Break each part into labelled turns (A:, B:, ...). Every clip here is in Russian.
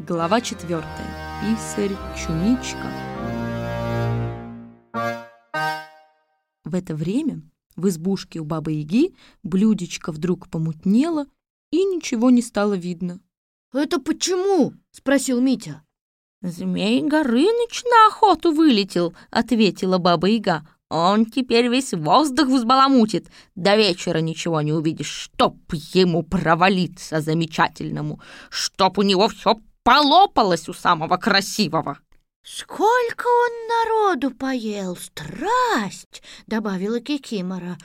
A: Глава 4. Писарь Чумичка. В это время в избушке у Бабы-Яги блюдечко вдруг помутнело, и ничего не стало видно.
B: «Это почему?» — спросил Митя.
C: «Змей Горыныч на охоту вылетел», — ответила Баба-Яга. «Он теперь весь воздух взбаламутит. До вечера ничего не увидишь. Чтоб ему провалиться замечательному, чтоб у него все полопалось у самого красивого».
B: «Сколько он народу поел! Страсть!» — добавила Кикимора.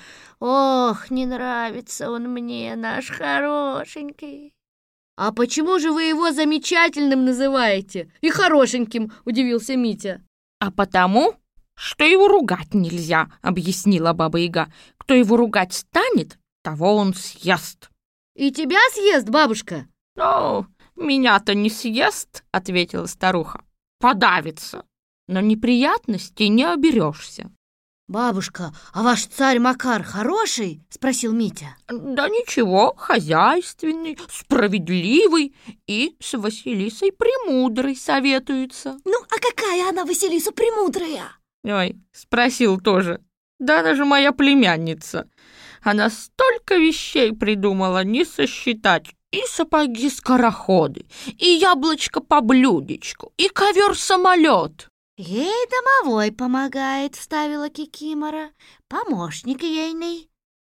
B: «Ох, не нравится он мне, наш хорошенький!» «А почему же вы его замечательным называете и хорошеньким?» — удивился Митя.
C: «А потому, что его ругать нельзя», — объяснила Баба-Яга. «Кто его ругать станет, того он съест».
B: «И тебя съест, бабушка?»
C: «Ну, меня-то не съест», — ответила старуха. «Подавится, но неприятностей не оберешься».
B: «Бабушка, а ваш царь Макар хороший?» — спросил Митя.
C: «Да ничего, хозяйственный, справедливый и с Василисой Премудрой советуется».
B: «Ну, а какая она, Василиса Премудрая?»
C: «Ой, спросил тоже. Да она же моя племянница. Она столько вещей придумала, не сосчитать. И сапоги-скороходы, и яблочко по блюдечку, и ковер-самолет».
B: «Ей домовой помогает», — вставила Кикимора. «Помощник ейный».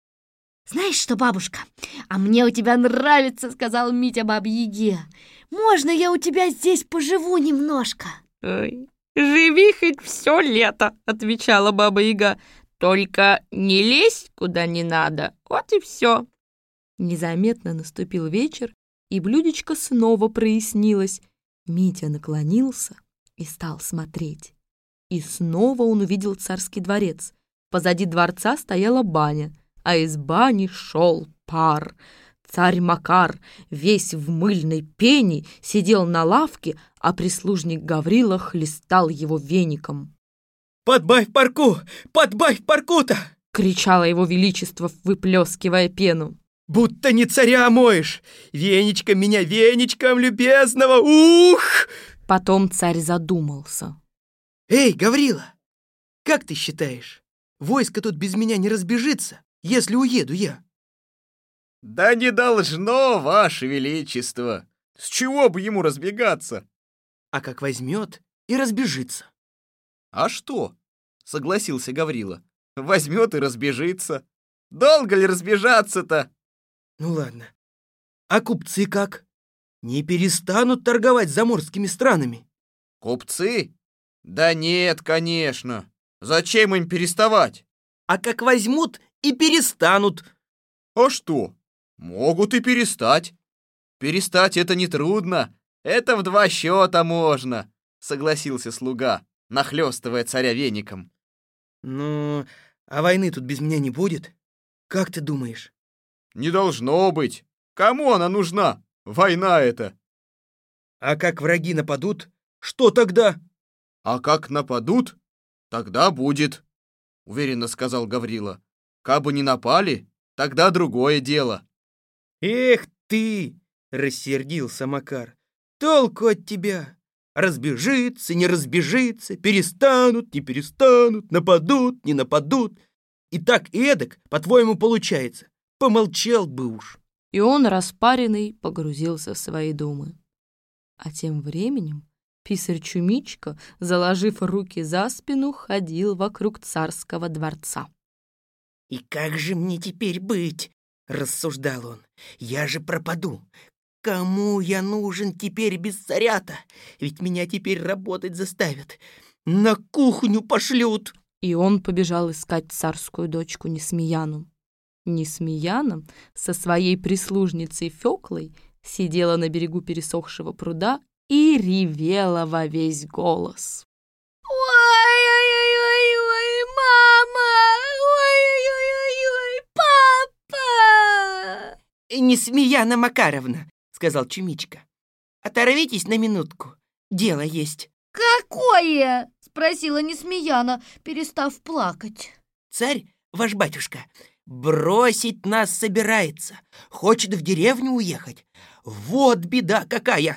B: «Знаешь что, бабушка, а мне у тебя нравится», — сказал Митя Бабе-Яге. «Можно я у тебя здесь поживу немножко?»
C: «Ой, живи хоть все лето», — отвечала Баба-Яга. «Только не лезь куда не надо, вот и все».
A: Незаметно наступил вечер, и блюдечко снова прояснилось. Митя наклонился и стал смотреть. И снова он увидел царский дворец. Позади дворца стояла баня, а из бани шел пар. Царь Макар, весь в мыльной пене, сидел на лавке, а прислужник Гаврила хлестал его веником.
D: «Подбавь парку! Подбавь парку-то!»
A: — кричало его величество, выплескивая пену.
D: «Будто не царя моешь! Веничком меня, веничком любезного! Ух!»
A: Потом царь задумался.
D: «Эй, Гаврила, как ты считаешь, войско тут без меня не разбежится, если уеду я?»
E: «Да не должно, ваше величество! С чего бы ему разбегаться?»
D: «А как возьмет и разбежится?»
E: «А что?» — согласился Гаврила. «Возьмет и разбежится. Долго ли разбежаться-то?»
D: «Ну ладно. А купцы как? Не перестанут торговать с заморскими странами?»
E: «Купцы? Да нет, конечно. Зачем им переставать?»
D: «А как возьмут и перестанут?»
E: «А что? Могут и перестать. Перестать это нетрудно. Это в 2 счета можно», — согласился слуга, нахлёстывая царя веником.
D: «Ну, а войны тут без меня не будет? Как ты думаешь?»
E: «Не должно быть. Кому она нужна? Война это».
D: «А как враги нападут, что тогда?»
E: «А как нападут, тогда будет», — уверенно сказал Гаврила. «Кабы не напали, тогда другое дело».
D: «Эх ты!» — рассердился Макар. «Толку от тебя! Разбежится, не разбежится, перестанут, не перестанут, нападут, не нападут. И так и эдак, по-твоему, получается. Помолчал бы уж».
A: И он, распаренный, погрузился в свои думы. А тем временем писарь Чумичка, заложив руки за спину, ходил вокруг царского дворца.
D: «И как же мне теперь быть?» — рассуждал он. «Я же пропаду. Кому я нужен теперь без царя-то? Ведь меня теперь работать заставят. На кухню пошлют».
A: И он побежал искать царскую дочку Несмеяну. Несмеяна со своей прислужницей Фёклой сидела на берегу пересохшего пруда и ревела во весь голос.
B: «Ой-ой-ой-ой, мама! Ой-ой-ой-ой, папа!»
D: «Несмеяна Макаровна», — сказал Чумичка, — «оторвитесь на минутку, дело есть».
B: «Какое?» — спросила Несмеяна, перестав плакать.
D: «Царь, ваш батюшка, бросить нас собирается, хочет в деревню уехать. Вот беда какая!»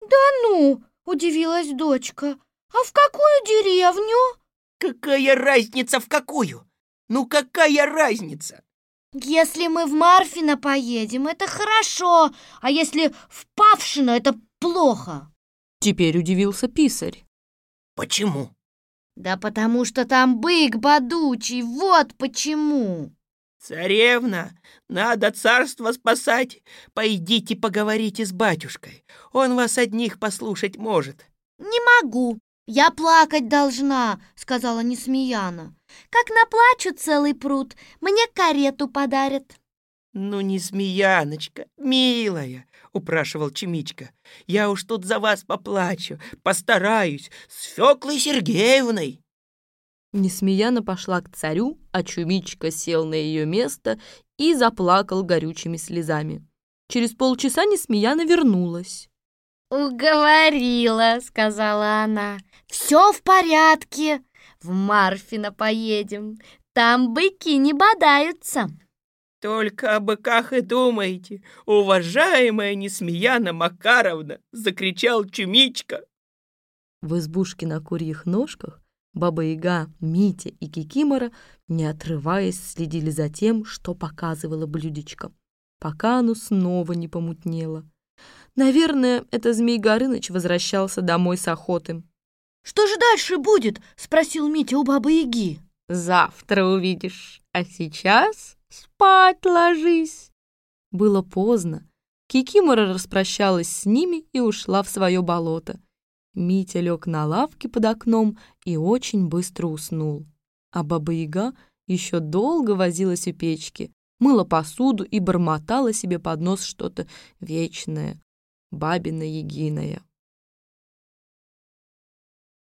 B: Ну, удивилась дочка, а в какую деревню?
D: Какая разница в какую? Ну какая разница?
B: Если мы в Марфино поедем, это хорошо, а если в Павшино, это плохо.
A: Теперь удивился писарь.
D: Почему?
B: Да потому что там бык бодучий, вот почему.
D: Царевна, надо царство спасать. Пойдите поговорите с батюшкой. Он вас одних послушать может.
B: Не могу, я плакать должна, сказала Несмеяна. Как наплачу целый пруд, мне карету подарят.
D: Ну, Несмеяночка, милая, упрашивал Чемичка. Я уж тут за вас поплачу, постараюсь, с Фёклой Сергеевной.
A: Несмеяна пошла к царю, а Чумичка сел на ее место и заплакал горючими слезами. Через полчаса Несмеяна вернулась.
B: «Уговорила», — сказала она. «Все в порядке. В Марфино поедем. Там быки не бодаются».
D: Только о быках и думаете, уважаемая Несмеяна Макаровна, закричал Чумичка.
A: В избушке на курьих ножках Баба-Яга, Митя и Кикимора, не отрываясь, следили за тем, что показывало блюдечко, пока оно снова не помутнело. Наверное, это Змей Горыныч возвращался домой с охоты.
B: «Что же дальше будет?» — спросил Митя у Бабы-Яги.
A: «Завтра увидишь, а сейчас спать ложись». Было поздно. Кикимора распрощалась с ними и ушла в свое болото. Митя лег на лавке под окном и очень быстро уснул. А Баба-Яга еще долго возилась у печки, мыла посуду и бормотала себе под нос что-то вечное, бабино-ягиное.